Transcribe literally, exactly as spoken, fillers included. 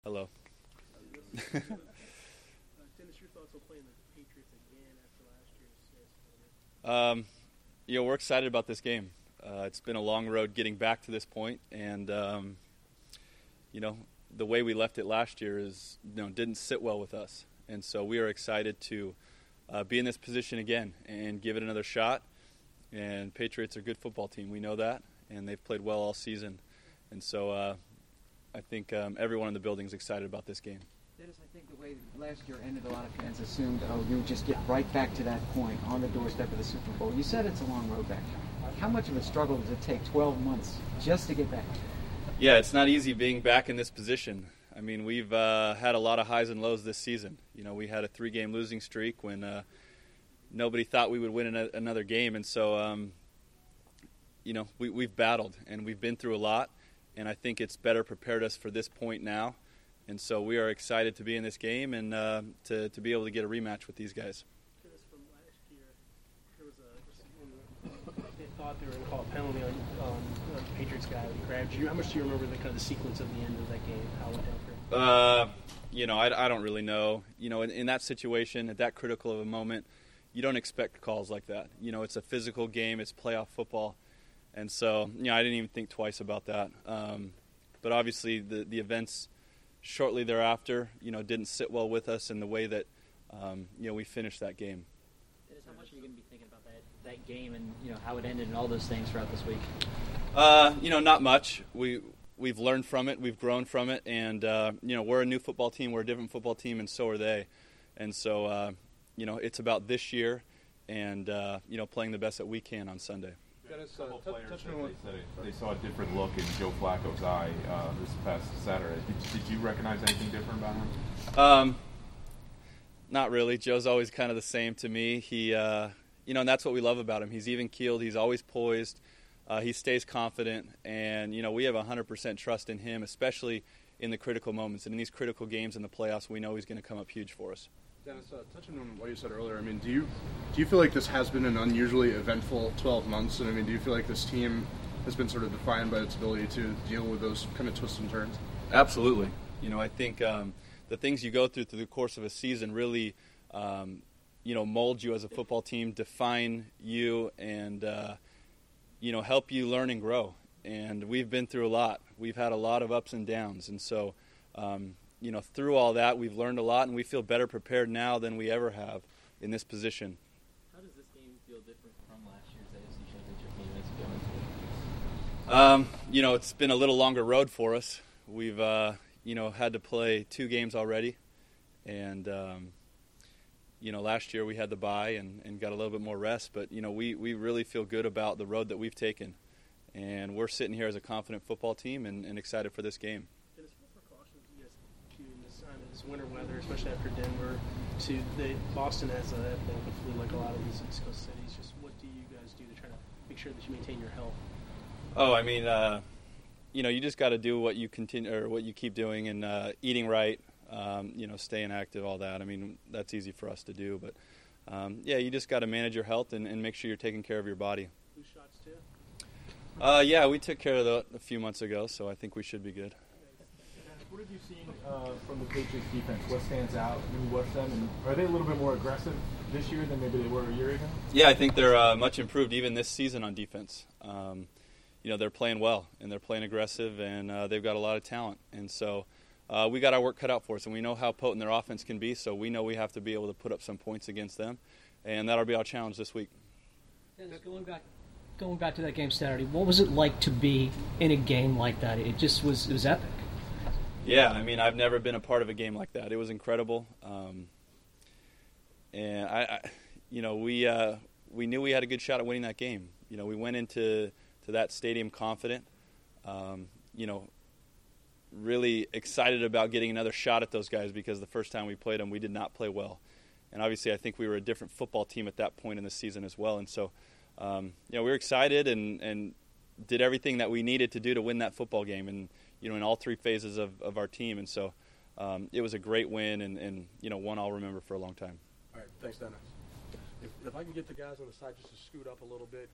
Hello. Uh, Dennis, your thoughts on playing the Patriots again after last year's Um, you know, we're excited about this game. Uh, it's been a long road getting back to this point, and um, you know, the way we left it last year is, you know, didn't sit well with us, and so we are excited to uh, be in this position again and give it another shot. And Patriots are a good football team. We know that, and they've played well all season, and so uh, I think um, everyone in the building is excited about this game. Dennis, I think the way last year ended, a lot of fans assumed, oh, you would just get right back to that point on the doorstep of the Super Bowl. You said it's a long road back. How much of a struggle does it take, twelve months, just to get back? Yeah, it's not easy being back in this position. I mean, we've uh, had a lot of highs and lows this season. You know, we had a three-game losing streak when uh, nobody thought we would win an- another game, and so, um, you know, we, we've battled, and we've been through a lot, and I think it's better prepared us for this point now. And so we are excited to be in this game and uh, to, to be able to get a rematch with these guys. Dennis, from last year, there was a, they thought they were going to call a penalty on, on, on the Patriots guy when he grabbed you. How much do you remember the kind of the sequence of the end of that game, how it went down for you? Uh, you know, I, I don't really know. You know, in, in that situation, at that critical of a moment, you don't expect calls like that. You know, it's a physical game. It's playoff football. And so, you know, I didn't even think twice about that. Um, but obviously the, the events shortly thereafter, you know, didn't sit well with us in the way that, um, you know, we finished that game. Dennis, how much are you going to be thinking about that, that game and, you know, how it ended and all those things throughout this week? Uh, you know, not much. We, we've learned from it. We've grown from it. And, uh, you know, we're a new football team. We're a different football team, and so are they. And so, uh, you know, it's about this year and, uh, you know, playing the best that we can on Sunday. Dennis, uh, t- touch on what they said it, they saw a different look in Joe Flacco's eye uh, this past Saturday. Did, did you recognize anything different about him? Um, not really. Joe's always kind of the same to me. He, uh, you know, and that's what we love about him. He's even keeled. He's always poised. Uh, he stays confident, and you know, we have one hundred percent trust in him, especially in the critical moments and in these critical games in the playoffs. We know he's going to come up huge for us. Dennis, uh, touching on what you said earlier, I mean, do you do you feel like this has been an unusually eventful twelve months? And I mean, do you feel like this team has been sort of defined by its ability to deal with those kind of twists and turns? Absolutely. You know, I think um, the things you go through through the course of a season really, um, you know, mold you as a football team, define you, and uh, you know, help you learn and grow. And we've been through a lot. We've had a lot of ups and downs, and so. Um, You know, through all that, we've learned a lot, and we feel better prepared now than we ever have in this position. How does this game feel different from last year's A F C Championship game as you go into it? Um, you know, it's been a little longer road for us. We've, uh, you know, had to play two games already, and um, you know, last year we had the bye and, and got a little bit more rest. But you know, we we really feel good about the road that we've taken, and we're sitting here as a confident football team and, and excited for this game. Winter weather, especially after Denver, to the Boston has a thing with flu like a lot of these East Coast cities. Just what do you guys do to try to make sure that you maintain your health? Oh, I mean, uh, you know, you just got to do what you continue or what you keep doing, and uh, eating right, um, you know, staying active, all that. I mean, that's easy for us to do, but um, yeah, you just got to manage your health and, and make sure you're taking care of your body. Flu shots too? Uh, yeah, we took care of that a few months ago, so I think we should be good. What have you seen uh, from the Patriots defense? What stands out when you watch them? And are they a little bit more aggressive this year than maybe they were a year ago? Yeah, I think they're uh, much improved even this season on defense. Um, you know, they're playing well, and they're playing aggressive, and uh, they've got a lot of talent. And so uh, we got our work cut out for us, and we know how potent their offense can be, so we know we have to be able to put up some points against them, and that'll be our challenge this week. Dennis, going back, going back to that game Saturday, what was it like to be in a game like that? It just was, it was epic. Yeah, I mean, I've never been a part of a game like that. It was incredible, um, and I, I, you know, we uh, we knew we had a good shot at winning that game. You know, we went into to that stadium confident, um, you know, really excited about getting another shot at those guys because the first time we played them, we did not play well, and obviously, I think we were a different football team at that point in the season as well. And so, um, you know, we were excited and and did everything that we needed to do to win that football game, and you know, in all three phases of, of our team. And so um, it was a great win and, and, you know, one I'll remember for a long time. All right, thanks, Dennis. If, if I can get the guys on the side just to scoot up a little bit,